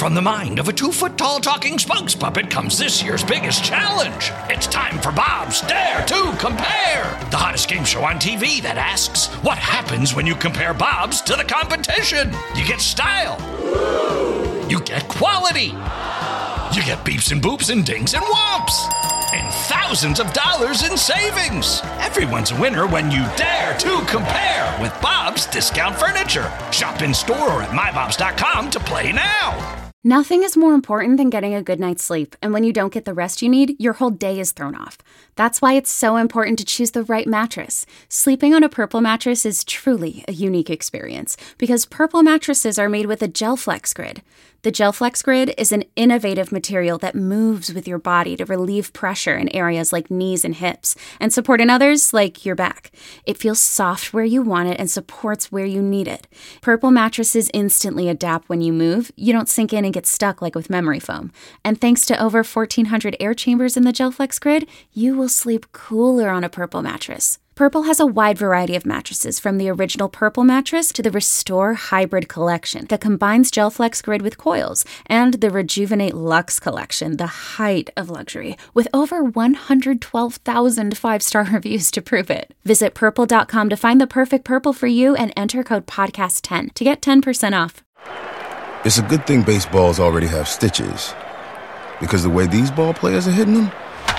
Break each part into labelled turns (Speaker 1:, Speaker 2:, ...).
Speaker 1: From the mind of a 2-foot-tall talking spokes puppet comes this year's biggest challenge. It's time for Bob's Dare to Compare, the hottest game show on TV that asks, what happens when you compare Bob's to the competition? You get style. You get quality. You get beeps and boops and dings and whomps. And thousands of dollars in savings. Everyone's a winner when you dare to compare with Bob's Discount Furniture. Shop in store or at mybobs.com to play now.
Speaker 2: Nothing is more important than getting a good night's sleep, and when you don't get the rest you need, your whole day is thrown off. That's why it's so important to choose the right mattress. Sleeping on a Purple mattress is truly a unique experience, because Purple mattresses are made with a GelFlex Grid. The GelFlex Grid is an innovative material that moves with your body to relieve pressure in areas like knees and hips, and support in others like your back. It feels soft where you want it and supports where you need it. Purple mattresses instantly adapt when you move. You don't sink in and get stuck like with memory foam. And thanks to over 1,400 air chambers in the GelFlex Grid, you will sleep cooler on a Purple mattress. Purple has a wide variety of mattresses, from the original Purple mattress to the Restore Hybrid collection that combines GelFlex Grid with coils, and the Rejuvenate Luxe collection, the height of luxury, with over 112,000 five-star reviews to prove it. Visit Purple.com to find the perfect Purple for you and enter code PODCAST10 to get 10% off.
Speaker 3: It's a good thing baseballs already have stitches, because the way these ball players are hitting them,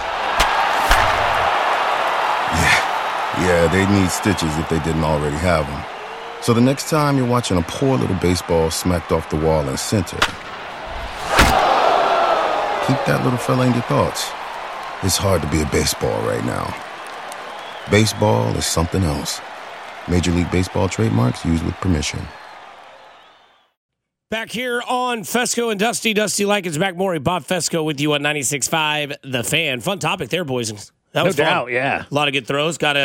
Speaker 3: yeah, they need stitches if they didn't already have them. So the next time you're watching a poor little baseball smacked off the wall in center, keep that little fella in your thoughts. It's hard to be a baseball right now. Baseball is something else. Major League Baseball trademarks used with permission.
Speaker 4: Back here on Fesco and Dusty Likens, Mac Morey, Bob Fesco with you on 96.5 The Fan. Fun topic there, boys. That was
Speaker 5: no
Speaker 4: fun.
Speaker 5: doubt, yeah.
Speaker 4: A lot of good throws. Had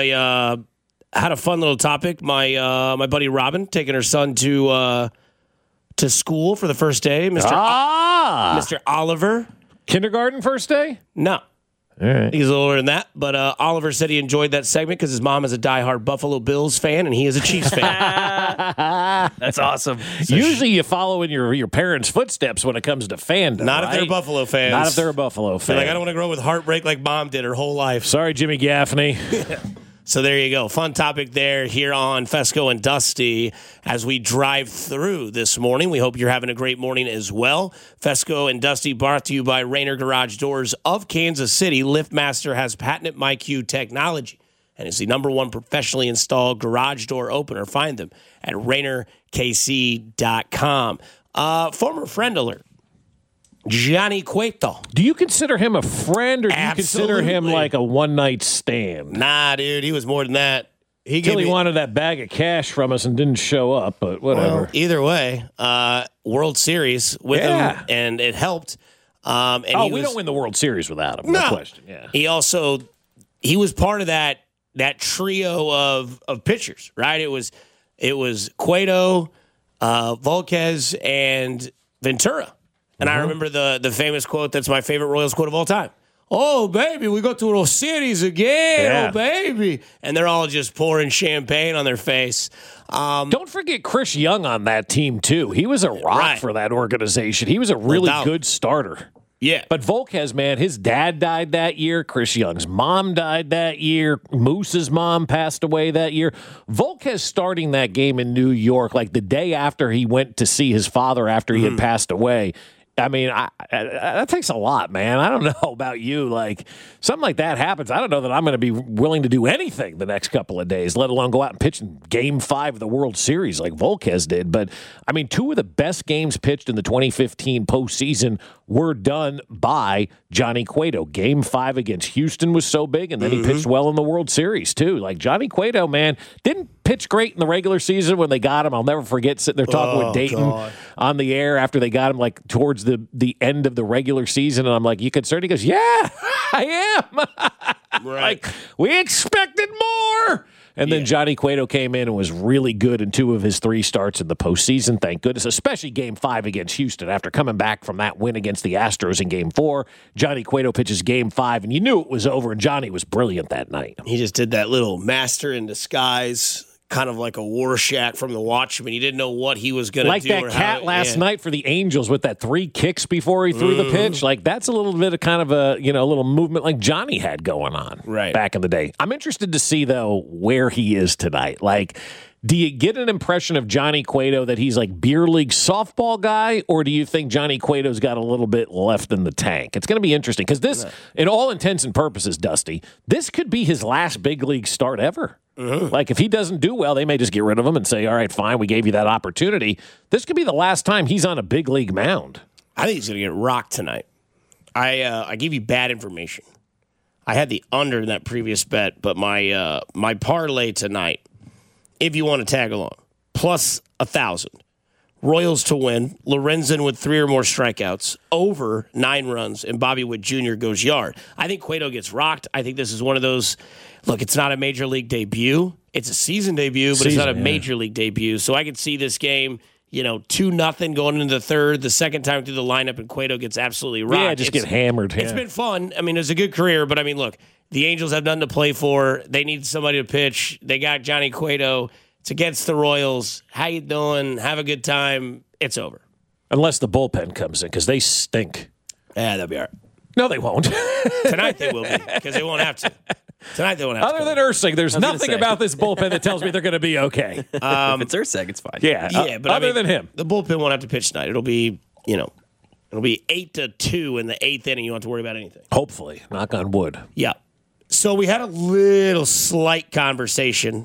Speaker 4: a fun little topic. My buddy Robin taking her son to school for the first day. Mr. Oliver.
Speaker 5: Kindergarten first day?
Speaker 4: No.
Speaker 5: All right.
Speaker 4: He's a little older than that, but Oliver said he enjoyed that segment because his mom is a diehard Buffalo Bills fan and he is a Chiefs fan.
Speaker 5: That's awesome. So usually you follow in your parents' footsteps when it comes to fandom.
Speaker 4: Not
Speaker 5: right?
Speaker 4: if they're Buffalo fans.
Speaker 5: Not if they're a Buffalo fan.
Speaker 4: Like, I don't want to grow with heartbreak like mom did her whole life.
Speaker 5: Sorry, Jimmy Gaffney.
Speaker 4: So there you go. Fun topic there here on Fesco and Dusty as we drive through this morning. We hope you're having a great morning as well. Fesco and Dusty brought to you by Rainer Garage Doors of Kansas City. LiftMaster has patented MyQ technology and is the #1 professionally installed garage door opener. Find them at RainerKC.com. Former friend alert. Johnny Cueto.
Speaker 5: Do you consider him a friend, or do you consider him like a one-night stand?
Speaker 4: Nah, dude, he was more than that.
Speaker 5: He wanted that bag of cash from us and didn't show up, but whatever.
Speaker 4: Well, either way, World Series with him, and it helped. And
Speaker 5: we don't win the World Series without him. No question. Yeah.
Speaker 4: He was part of that trio of pitchers, right? It was Cueto, Volquez, and Ventura. And I remember the famous quote that's my favorite Royals quote of all time. Oh, baby, we go to World Series again. Yeah. Oh, baby. And they're all just pouring champagne on their face.
Speaker 5: Don't forget Chris Young on that team, too. He was a rock for that organization. He was a really good starter.
Speaker 4: Yeah.
Speaker 5: But Volquez, man, his dad died that year. Chris Young's mom died that year. Moose's mom passed away that year. Volquez starting that game in New York, like the day after he went to see his father after he had passed away. I mean, that takes a lot, man. I don't know about you. Like, something like that happens. I don't know that I'm going to be willing to do anything the next couple of days, let alone go out and pitch in Game 5 of the World Series like Volquez did. But, I mean, 2 of the best games pitched in the 2015 postseason were done by Johnny Cueto. Game 5 against Houston was so big, and then he pitched well in the World Series, too. Like, Johnny Cueto, man, didn't pitch great in the regular season when they got him. I'll never forget sitting there talking with Dayton on the air after they got him, like, towards the end of the regular season, and I'm like, you concerned? He goes, yeah, I am. Like, we expected more. And then Johnny Cueto came in and was really good in 2 of his 3 starts in the postseason, thank goodness, especially Game 5 against Houston. After coming back from that win against the Astros in Game 4, Johnny Cueto pitches Game 5, and you knew it was over, and Johnny was brilliant that night.
Speaker 4: He just did that little master in disguise kind of like a Rorschach from The Watchmen. You didn't know what he was going to do.
Speaker 5: Like that cat last night for the Angels with that 3 kicks before he threw the pitch. Like that's a little bit of kind of a little movement like Johnny had going on back in the day. I'm interested to see though where he is tonight. Like, do you get an impression of Johnny Cueto that he's like beer league softball guy, or do you think Johnny Cueto's got a little bit left in the tank? It's going to be interesting because this, in all intents and purposes, Dusty, this could be his last big league start ever. Like if he doesn't do well, they may just get rid of him and say, all right, fine, we gave you that opportunity. This could be the last time he's on a big league mound.
Speaker 4: I think he's going to get rocked tonight. I gave you bad information. I had the under in that previous bet, but my parlay tonight, if you want to tag along, plus 1,000. Royals to win, Lorenzen with 3 or more strikeouts, over 9 runs, and Bobby Witt Jr. goes yard. I think Cueto gets rocked. I think this is one of those, look, it's not a major league debut. It's a season debut, but it's not a major league debut. So I could see this game, 2-0 going into the third, the second time through the lineup, and Cueto gets absolutely rocked.
Speaker 5: Yeah, just get hammered.
Speaker 4: It's been fun. I mean, it was a good career, but I mean, look, the Angels have nothing to play for. They need somebody to pitch. They got Johnny Cueto. It's against the Royals. How you doing? Have a good time. It's over.
Speaker 5: Unless the bullpen comes in, because they stink.
Speaker 4: Yeah, they'll be all right.
Speaker 5: No, they won't.
Speaker 4: Tonight they will be, because they won't have to. Tonight they won't have to.
Speaker 5: Other than Ursig, there's nothing about this bullpen that tells me they're going to be okay.
Speaker 6: If it's Ursig, it's fine.
Speaker 5: Yeah, but other than him.
Speaker 4: The bullpen won't have to pitch tonight. It'll be, it'll be 8-2 in the 8th inning. You don't have to worry about anything.
Speaker 5: Hopefully. Knock on wood.
Speaker 4: Yeah. So we had a little slight conversation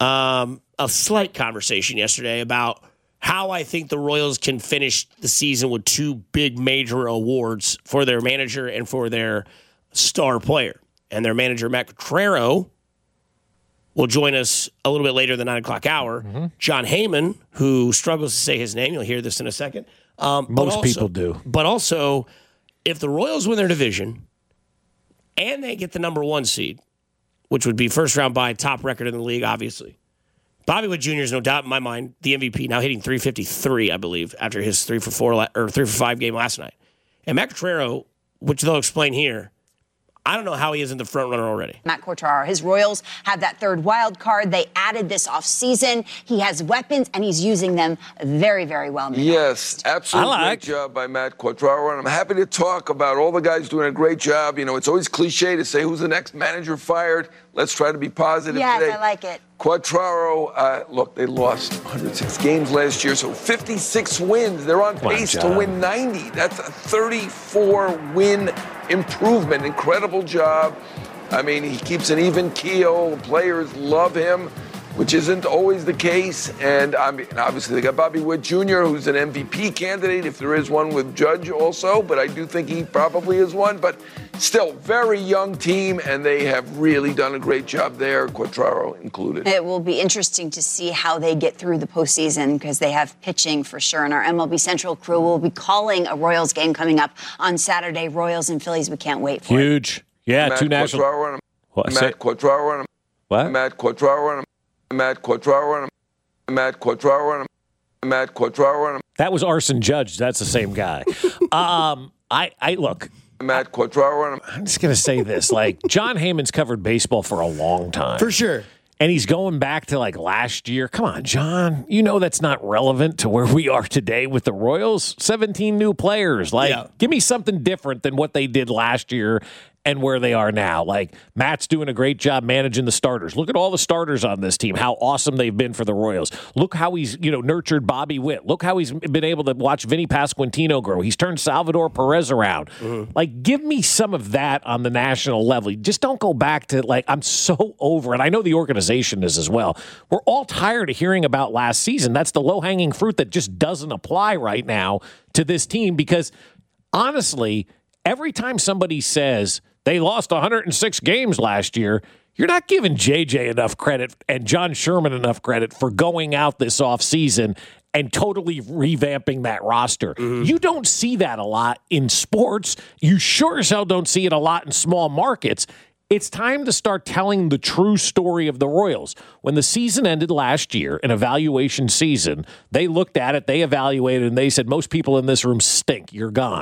Speaker 4: yesterday about how I think the Royals can finish the season with 2 big major awards for their manager and for their star player. And their manager, Matt Quatraro, will join us a little bit later in the 9 o'clock hour. Mm-hmm. John Heyman, who struggles to say his name, you'll hear this in a second.
Speaker 5: Most people do.
Speaker 4: But also, if the Royals win their division and they get the number 1 seed, which would be first round bye, top record in the league, obviously. Bobby Witt Jr. is no doubt in my mind the MVP, now hitting 353, I believe, after his 3 for 5 game last night. And Matt Quatraro, which they'll explain here, I don't know how he isn't the front runner already.
Speaker 7: Matt Quatraro, his Royals have that 3rd wild card. They added this offseason. He has weapons, and he's using them very, very well.
Speaker 8: Yes, absolutely. Great job by Matt Quatraro. And I'm happy to talk about all the guys doing a great job. It's always cliche to say who's the next manager fired. Let's try to be positive today.
Speaker 7: Yes, I like it.
Speaker 8: Quatraro, look, they lost 106 games last year, so 56 wins. They're on pace to win 90. That's a 34-win improvement. Incredible job. I mean, he keeps an even keel. The players love him, which isn't always the case. And obviously they got Bobby Witt Jr., who's an MVP candidate, if there is one with Judge also. But I do think he probably is one. But still, very young team, and they have really done a great job there, Quatraro included.
Speaker 7: It will be interesting to see how they get through the postseason because they have pitching for sure. And our MLB Central crew will be calling a Royals game coming up on Saturday. Royals and Phillies, we can't wait for it.
Speaker 5: Huge. Yeah,
Speaker 8: Matt
Speaker 5: 2 national.
Speaker 8: Matt Quatraro.
Speaker 5: What?
Speaker 8: Matt Quatraro. Matt Quatraro. Matt Quatraro. Matt Quatraro.
Speaker 5: That was Arson Judge. That's the same guy. I look.
Speaker 8: Matt Quatraro.
Speaker 5: I'm just going to say this. Like, John Heyman's covered baseball for a long time.
Speaker 4: For sure.
Speaker 5: And he's going back to, like, last year. Come on, John. You know that's not relevant to where we are today with the Royals. 17 new players. Like, give me something different than what they did last year and where they are now. Like, Matt's doing a great job managing the starters. Look at all the starters on this team, how awesome they've been for the Royals. Look how he's, nurtured Bobby Witt. Look how he's been able to watch Vinny Pasquantino grow. He's turned Salvador Perez around. Mm-hmm. Like, give me some of that on the national level. Just don't go back to, like, I'm so over it. I know the organization is as well. We're all tired of hearing about last season. That's the low-hanging fruit that just doesn't apply right now to this team because, honestly, every time somebody says they lost 106 games last year, you're not giving JJ enough credit and John Sherman enough credit for going out this offseason and totally revamping that roster. Mm-hmm. You don't see that a lot in sports. You sure as hell don't see it a lot in small markets. It's time to start telling the true story of the Royals. When the season ended last year, an evaluation season, they looked at it, they evaluated, and they said, most people in this room stink. You're gone.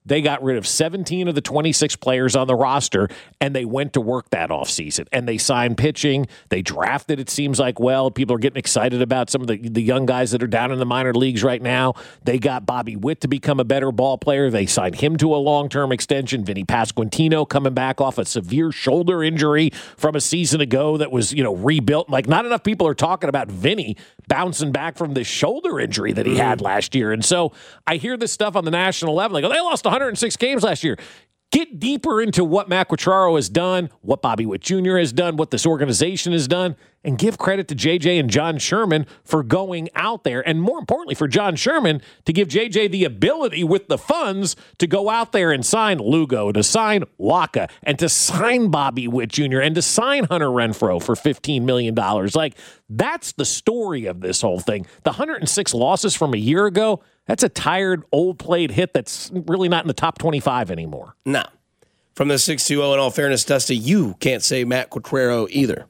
Speaker 5: they got rid of 17 of the 26 players on the roster, and they went to work that offseason. And they signed pitching. They drafted, it seems like, well. People are getting excited about some of the young guys that are down in the minor leagues right now. They got Bobby Witt to become a better ball player. They signed him to a long-term extension. Vinny Pasquantino coming back off a severe shoulder injury from a season ago that was, rebuilt. Like, not enough people are talking about Vinny bouncing back from the shoulder injury that he had last year. And so I hear this stuff on the national level. Like, they lost 106 games last year. Get deeper into what Matt Quatraro has done, what Bobby Witt Jr. has done, what this organization has done, and give credit to JJ and John Sherman for going out there. And more importantly, for John Sherman to give JJ the ability with the funds to go out there and sign Lugo, to sign Waka, and to sign Bobby Witt Jr., and to sign Hunter Renfroe for $15 million. Like, that's the story of this whole thing. The 106 losses from a year ago, that's a tired, old-played hit that's really not in the top 25 anymore.
Speaker 4: No. From the 6-2-0, in all fairness, Dusty, you can't say Matt Quatraro either.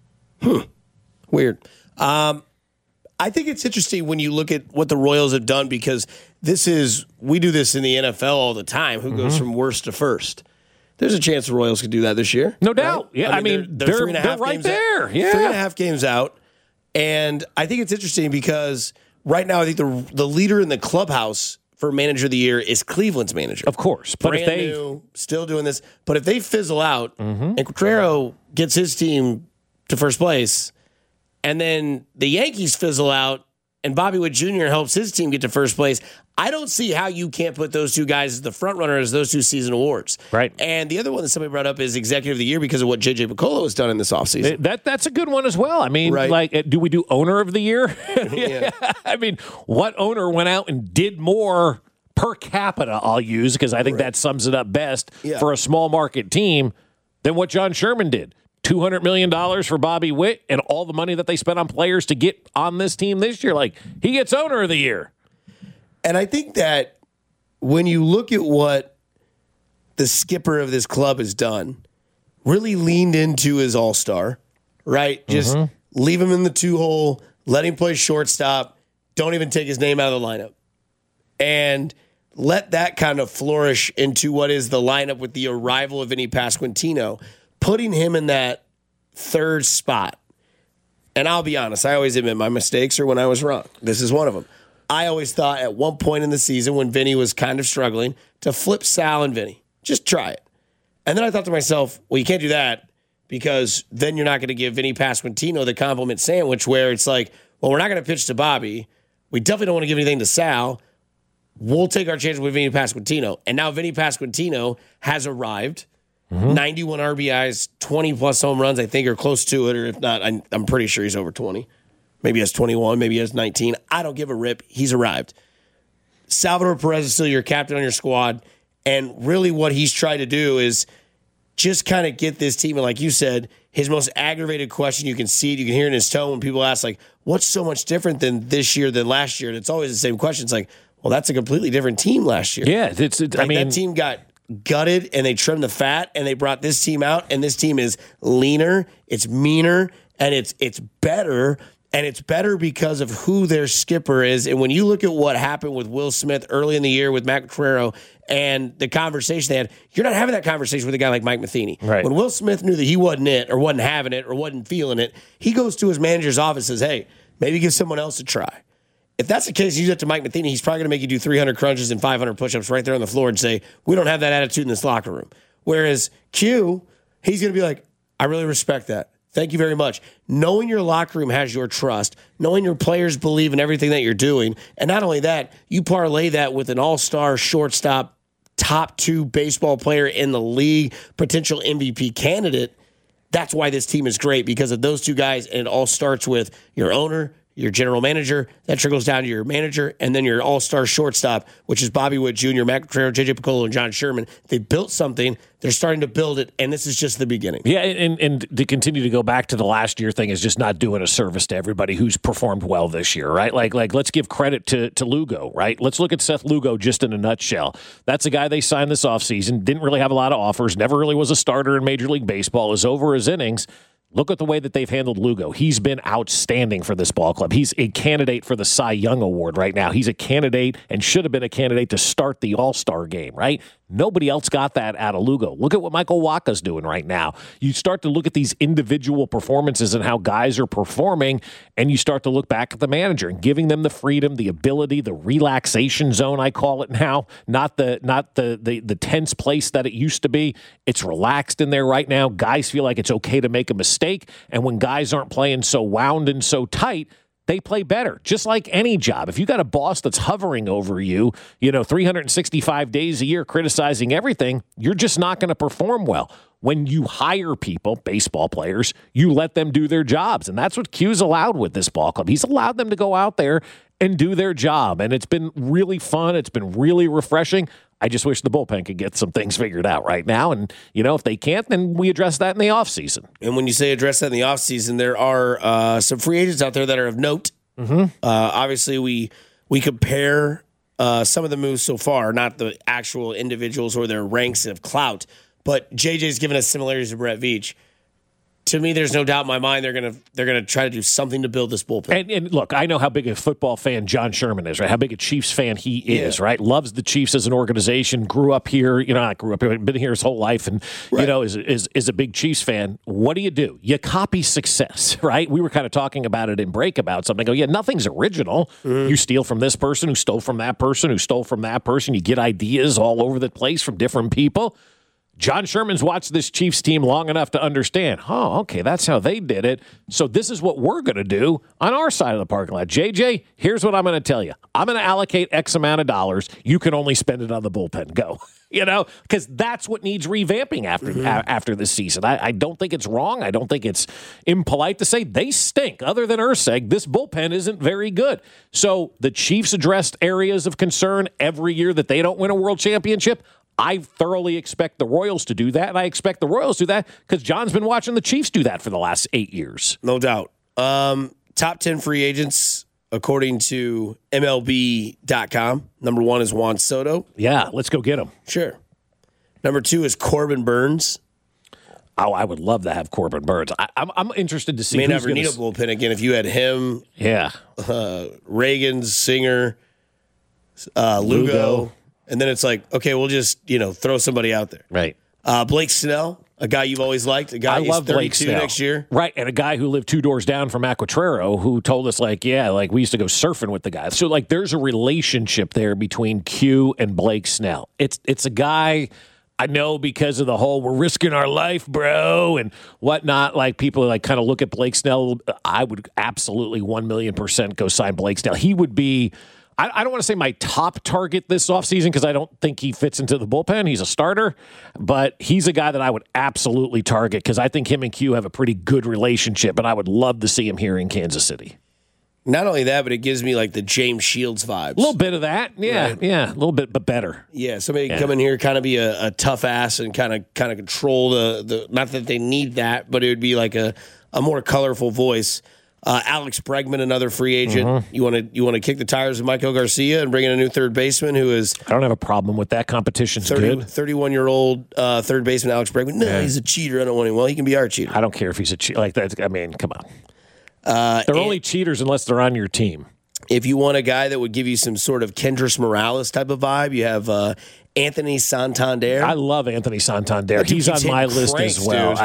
Speaker 4: Weird. I think it's interesting when you look at what the Royals have done, because we do this in the NFL all the time. Who goes from worst to first? There's a chance the Royals could do that this year.
Speaker 5: No doubt.
Speaker 4: Right?
Speaker 5: Yeah, I mean, they're right there. Yeah.
Speaker 4: 3.5 games out. And I think it's interesting because right now I think the leader in the clubhouse for manager of the year is Cleveland's manager.
Speaker 5: Of course. But
Speaker 4: Brand new, still doing this. But if they fizzle out and Quatraro gets his team to first place, and then the Yankees fizzle out and Bobby Witt Jr. helps his team get to first place, I don't see how you can't put those two guys as the front runner as those two season awards.
Speaker 5: Right.
Speaker 4: And the other one that somebody brought up is Executive of the Year because of what J.J. Piccolo has done in this offseason.
Speaker 5: That's a good one as well. I mean, do we do Owner of the Year? Yeah. I mean, what owner went out and did more per capita, I'll use, because I think that sums it up best for a small market team, than what John Sherman did? $200 million for Bobby Witt and all the money that they spent on players to get on this team this year. Like, he gets Owner of the Year.
Speaker 4: And I think that when you look at what the skipper of this club has done, really leaned into his all-star, right? Just leave him in the 2-hole, let him play shortstop, don't even take his name out of the lineup. And let that kind of flourish into what is the lineup with the arrival of Vinny Pasquantino, putting him in that third spot. And I'll be honest, I always admit my mistakes are when I was wrong. This is one of them. I always thought at one point in the season when Vinny was kind of struggling to flip Sal and Vinny. Just try it. And then I thought to myself, well, you can't do that because then you're not going to give Vinny Pasquantino the compliment sandwich where it's like, well, we're not going to pitch to Bobby. We definitely don't want to give anything to Sal. We'll take our chances with Vinny Pasquantino. And now Vinny Pasquantino has arrived. 91 RBIs, 20-plus home runs, I think, or close to it. Or if not, I'm pretty sure he's over 20. Maybe he has 21, maybe he has 19. I don't give a rip. He's arrived. Salvador Perez is still your captain on your squad. And really what he's tried to do is just kind of get this team. And like you said, his most aggravated question, you can see it, you can hear it in his tone when people ask, like, what's so much different than this year than last year? And it's always the same question. It's like, well, that's a completely different team last year.
Speaker 5: Yeah, I mean,
Speaker 4: that team got gutted and they trimmed the fat and they brought this team out, and this team is leaner, it's meaner, and it's better. And it's better because of who their skipper is. And when you look at what happened with Will Smith early in the year with Matt Quatraro and the conversation they had, you're not having that conversation with a guy like Mike Matheny.
Speaker 5: Right.
Speaker 4: When Will Smith knew that he wasn't it or wasn't having it or wasn't feeling it, he goes to his manager's office and says, hey, maybe give someone else a try. If that's the case, you do that to Mike Matheny, he's probably going to make you do 300 crunches and 500 push-ups right there on the floor and say, we don't have that attitude in this locker room. Whereas Q, he's going to be like, I really respect that. Thank you very much. Knowing your locker room has your trust, knowing your players believe in everything that you're doing, and not only that, you parlay that with an all-star shortstop, top 2 baseball player in the league, potential MVP candidate. That's why this team is great, because of those two guys, and it all starts with your owner, your general manager, that trickles down to your manager, and then your all-star shortstop, which is Bobby Witt Jr., Matt Quatraro, J.J. Piccolo, and John Sherman. They built something. They're starting to build it, and this is just the beginning.
Speaker 5: Yeah, and to continue to go back to the last year thing is just not doing a service to everybody who's performed well this year, right? Like let's give credit to Lugo, right? Let's look at Seth Lugo just in a nutshell. That's a guy they signed this offseason, didn't really have a lot of offers, never really was a starter in Major League Baseball, is over his innings. Look at the way that they've handled Lugo. He's been outstanding for this ball club. He's a candidate for the Cy Young Award right now. He's a candidate and should have been a candidate to start the All-Star game, right? Nobody else got that out of Lugo. Look at what Michael Waka's doing right now. You start to look at these individual performances and how guys are performing, and you start to look back at the manager and giving them the freedom, the ability, the relaxation zone, I call it now, not the tense place that it used to be. It's relaxed in there right now. Guys feel like it's okay to make a mistake, and when guys aren't playing so wound and so tight, they play better, just like any job. If you got a boss that's hovering over you, 365 days a year criticizing everything, you're just not going to perform well. When you hire people, baseball players, you let them do their jobs. And that's what Q's allowed with this ball club. He's allowed them to go out there and do their job. And it's been really fun. It's been really refreshing. I just wish the bullpen could get some things figured out right now. And, if they can't, then we address that in the offseason.
Speaker 4: And when you say address that in the offseason, there are some free agents out there that are of note.
Speaker 5: Mm-hmm.
Speaker 4: Obviously, we compare some of the moves so far, not the actual individuals or their ranks of clout, but JJ's given us similarities to Brett Veach. To me, there's no doubt in my mind they're gonna try to do something to build this bullpen.
Speaker 5: And look, I know how big a football fan John Sherman is, right? How big a Chiefs fan he is, right? Loves the Chiefs as an organization. Grew up here, not grew up here, been here his whole life, and is a big Chiefs fan. What do? You copy success, right? We were kind of talking about it in break about something. I go, yeah, nothing's original. Mm-hmm. You steal from this person, who stole from that person, who stole from that person. You get ideas all over the place from different people. John Sherman's watched this Chiefs team long enough to understand, okay, that's how they did it. So this is what we're going to do on our side of the parking lot. JJ, here's what I'm going to tell you. I'm going to allocate X amount of dollars. You can only spend it on the bullpen. Go. Because that's what needs revamping after this season. I don't think it's wrong. I don't think it's impolite to say they stink. Other than Urseg, this bullpen isn't very good. So the Chiefs addressed areas of concern every year that they don't win a world championship. I thoroughly expect the Royals to do that, and I expect the Royals to do that because John's been watching the Chiefs do that for the last 8 years.
Speaker 4: No doubt. Top 10 free agents, according to MLB.com. Number 1 is Juan Soto.
Speaker 5: Yeah, let's go get him.
Speaker 4: Sure. Number 2 is Corbin Burns.
Speaker 5: Oh, I would love to have Corbin Burns. I'm interested to see.
Speaker 4: May never need a bullpen again if you had him.
Speaker 5: Yeah.
Speaker 4: Reagan, Singer, Lugo. And then it's like, okay, we'll just, throw somebody out there.
Speaker 5: Right.
Speaker 4: Blake Snell, a guy you've always liked, a guy
Speaker 5: I love
Speaker 4: 32
Speaker 5: Blake Snell.
Speaker 4: Next year.
Speaker 5: Right, and a guy who lived 2 doors down from Aquatrero who told us, we used to go surfing with the guy. So, there's a relationship there between Q and Blake Snell. It's a guy I know because of the whole we're risking our life, bro, and whatnot. People kind of look at Blake Snell. I would absolutely 1,000,000% go sign Blake Snell. He would be... I don't want to say my top target this offseason because I don't think he fits into the bullpen. He's a starter, but he's a guy that I would absolutely target because I think him and Q have a pretty good relationship, and I would love to see him here in Kansas City.
Speaker 4: Not only that, but it gives me the James Shields vibes.
Speaker 5: A little bit of that. Yeah,
Speaker 4: right?
Speaker 5: Yeah, a little bit, but better.
Speaker 4: Yeah, somebody can come in here, kind of be a tough ass and kind of control the not that they need that, but it would be like a more colorful voice. Alex Bregman, another free agent. Mm-hmm. You want to kick the tires of Michael Garcia and bring in a new third baseman who is...
Speaker 5: I don't have a problem with that. Competition's good.
Speaker 4: 31-year-old third baseman Alex Bregman. No, he's a cheater. I don't want him. Well, he can be our cheater.
Speaker 5: I don't care if he's a cheater. Come on. They're only cheaters unless they're on your team.
Speaker 4: If you want a guy that would give you some sort of Kendrys Morales type of vibe, you have Anthony Santander.
Speaker 5: I love Anthony Santander. He's on my list as well.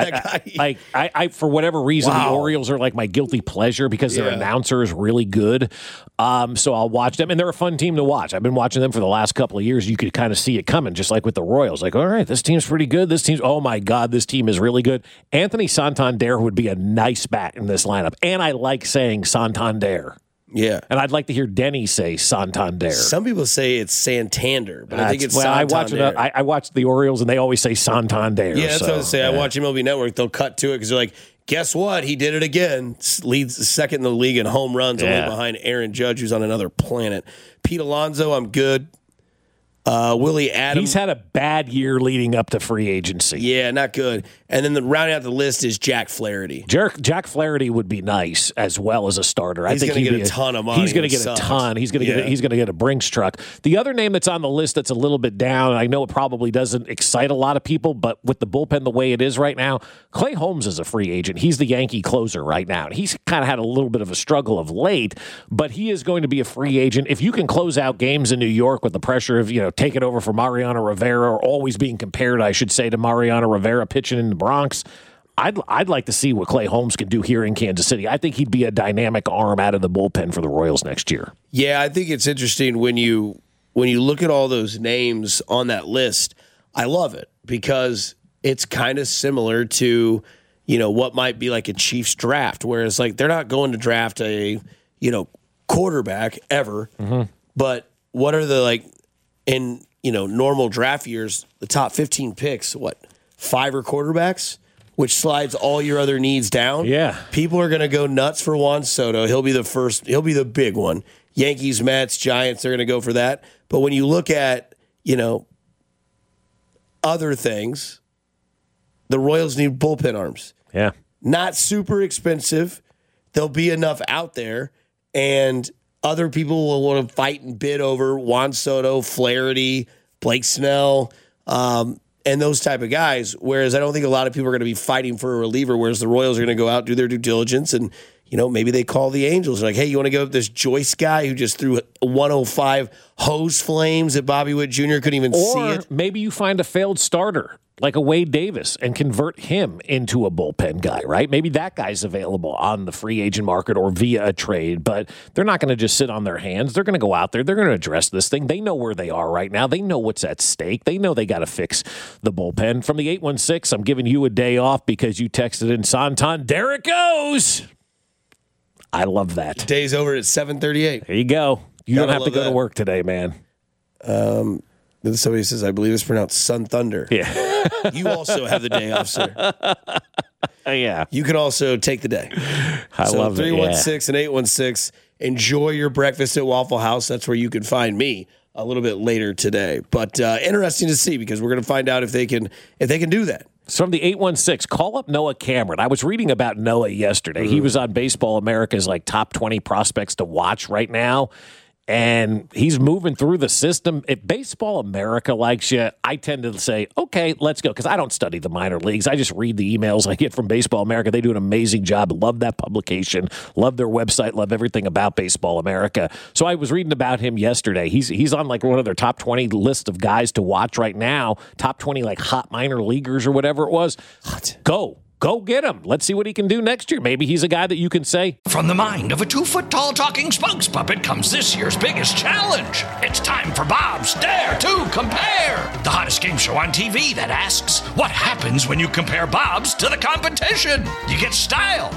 Speaker 5: I for whatever reason, the Orioles are my guilty pleasure because their announcer is really good. So I'll watch them, and they're a fun team to watch. I've been watching them for the last couple of years. You could kind of see it coming, just like with the Royals. All right, this team's pretty good. Oh my God, this team is really good. Anthony Santander would be a nice bat in this lineup, and I like saying Santander.
Speaker 4: Yeah.
Speaker 5: And I'd like to hear Denny say Santander.
Speaker 4: Some people say it's Santander, but I think it's Santander.
Speaker 5: I watch the Orioles, and they always say Santander.
Speaker 4: Yeah, that's what I say. I watch MLB Network. They'll cut to it because they're like, guess what? He did it again. Leads second in the league in home runs, only behind Aaron Judge, who's on another planet. Pete Alonso, I'm good. Willie Adams.
Speaker 5: He's had a bad year leading up to free agency.
Speaker 4: Yeah, not good. And then rounding out the list is Jack Flaherty.
Speaker 5: Jack Flaherty would be nice as well as a starter.
Speaker 4: He's going to get a ton of money.
Speaker 5: He's going to get a ton. He's going to get a Brinks truck. The other name that's on the list that's a little bit down, and I know it probably doesn't excite a lot of people, but with the bullpen the way it is right now, Clay Holmes is a free agent. He's the Yankee closer right now. He's kind of had a little bit of a struggle of late, but he is going to be a free agent. If you can close out games in New York with the pressure of taking over for Mariano Rivera, or always being compared, I should say, to Mariano Rivera pitching in the Bronx, I'd like to see what Clay Holmes can do here in Kansas City. I think he'd be a dynamic arm out of the bullpen for the Royals next year.
Speaker 4: Yeah, I think it's interesting when you look at all those names on that list. I love it because it's kind of similar to what might be like a Chiefs draft, whereas like they're not going to draft a quarterback ever, but what are the in normal draft years, the top 15 picks, 5 are quarterbacks, which slides all your other needs down.
Speaker 5: Yeah.
Speaker 4: People are going to go nuts for Juan Soto. He'll be the first. He'll be the big one. Yankees, Mets, Giants, they're going to go for that. But when you look at, other things, the Royals need bullpen arms.
Speaker 5: Yeah.
Speaker 4: Not super expensive. There'll be enough out there, and other people will want to fight and bid over Juan Soto, Flaherty, Blake Snell, and those type of guys, whereas I don't think a lot of people are going to be fighting for a reliever, whereas the Royals are going to go out, do their due diligence, and maybe they call the Angels. They're like, hey, you want to go with this Joyce guy who just threw 105 hose flames at Bobby Witt Jr., couldn't even see it?
Speaker 5: Or maybe you find a failed starter like a Wade Davis and convert him into a bullpen guy, right? Maybe that guy's available on the free agent market or via a trade, but they're not going to just sit on their hands. They're going to go out there. They're going to address this thing. They know where they are right now. They know what's at stake. They know they got to fix the bullpen. From the 816, I'm giving you a day off because you texted in Santan. There it goes. I love that.
Speaker 4: Day's over at 7:38.
Speaker 5: There you go. You don't have to go to work today, man.
Speaker 4: Then somebody says, I believe it's pronounced Sun Thunder.
Speaker 5: Yeah.
Speaker 4: You also have the day off, sir.
Speaker 5: Yeah.
Speaker 4: You can also take the day.
Speaker 5: I love it.
Speaker 4: 316 and 816. Enjoy your breakfast at Waffle House. That's where you can find me a little bit later today. But interesting to see because we're going to find out if they can do that.
Speaker 5: So from the 816, call up Noah Cameron. I was reading about Noah yesterday. He was on Baseball America's top 20 prospects to watch right now. And he's moving through the system. If Baseball America likes you, I tend to say, okay, let's go. Because I don't study the minor leagues. I just read the emails I get from Baseball America. They do an amazing job. Love that publication. Love their website. Love everything about Baseball America. So I was reading about him yesterday. He's on one of their top 20 list of guys to watch right now. Top 20 hot minor leaguers or whatever it was. Go get him. Let's see what he can do next year. Maybe he's a guy that you can say.
Speaker 1: From the mind of a 2-foot-tall talking spokes puppet comes this year's biggest challenge. It's time for Bob's Dare to Compare, the hottest game show on TV that asks, what happens when you compare Bob's to the competition? You get style.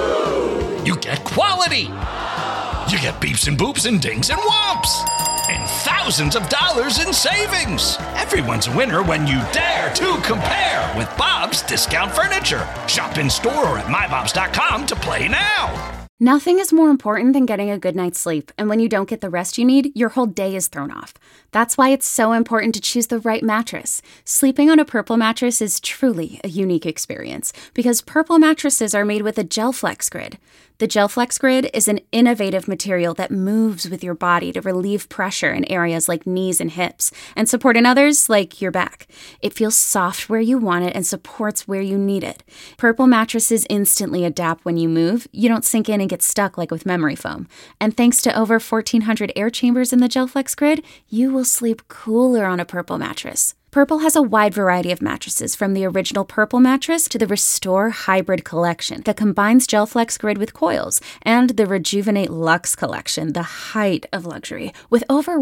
Speaker 1: You get quality. You get beeps and boops and dings and whomps. And thousands of dollars in savings. Everyone's a winner when you dare to compare with Bob's Discount Furniture. Shop in store or at mybobs.com to play now.
Speaker 2: Nothing is more important than getting a good night's sleep, and when you don't get the rest you need, your whole day is thrown off. That's why it's so important to choose the right mattress. Sleeping on a Purple mattress is truly a unique experience because Purple mattresses are made with a GelFlex Grid. The GelFlex Grid is an innovative material that moves with your body to relieve pressure in areas like knees and hips and support in others like your back. It feels soft where you want it and supports where you need it. Purple mattresses instantly adapt when you move. You don't sink in and get stuck like with memory foam. And thanks to over 1,400 air chambers in the GelFlex Grid, you will sleep cooler on a Purple mattress. Purple has a wide variety of mattresses, from the original Purple mattress to the Restore Hybrid collection that combines GelFlex Grid with coils, and the Rejuvenate Luxe collection, the height of luxury, with over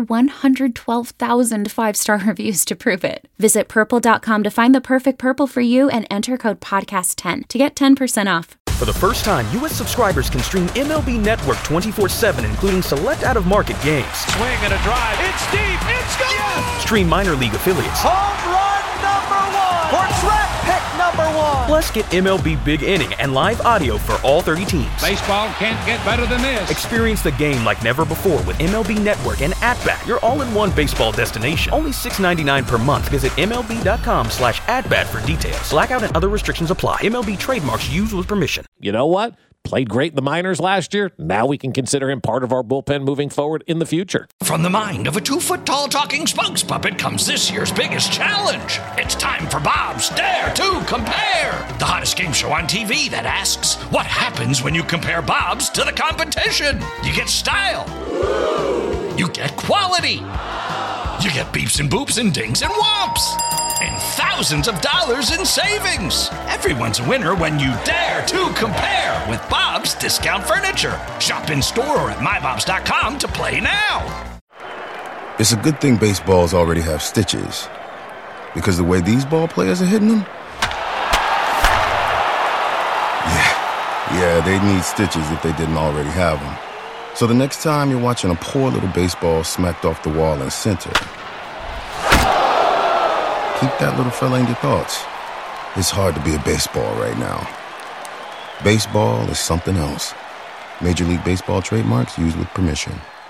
Speaker 2: 112,000 5-star reviews to prove it. Visit Purple.com to find the perfect Purple for you and enter code podcast10 to get 10% off.
Speaker 6: For the first time, U.S. subscribers can stream MLB Network 24/7, including select out-of-market games.
Speaker 9: Swing and a drive. It's deep. It's gone. Yes!
Speaker 6: Stream minor league affiliates.
Speaker 9: Home run number one. Or draft pick number one.
Speaker 6: Plus, get MLB Big Inning and live audio for all 30 teams.
Speaker 9: Baseball can't get better than this.
Speaker 6: Experience the game like never before with MLB Network and At-Bat, your all-in-one baseball destination. Only $6.99 per month. Visit MLB.com/AtBat for details. Blackout and other restrictions apply. MLB trademarks used with permission.
Speaker 5: You know what? Played great in the minors last year. Now we can consider him part of our bullpen moving forward in the future.
Speaker 1: From the mind of a 2-foot-tall talking spokes puppet comes this year's biggest challenge. It's time for Bob's Dare to Compare, the hottest game show on TV that asks, what happens when you compare Bob's to the competition? You get style. You get quality. You get beeps and boops and dings and whomps. And thousands of dollars in savings. Everyone's a winner when you dare to compare with Bob's Discount Furniture. Shop in store or at mybobs.com to play now.
Speaker 3: It's a good thing baseballs already have stitches, because the way these ball players are hitting them, yeah, they'd need stitches if they didn't already have them. So the next time you're watching a poor little baseball smacked off the wall in center, keep that little fella in your thoughts. It's hard to be a baseball right now. Baseball is something else. Major League Baseball trademarks used with permission.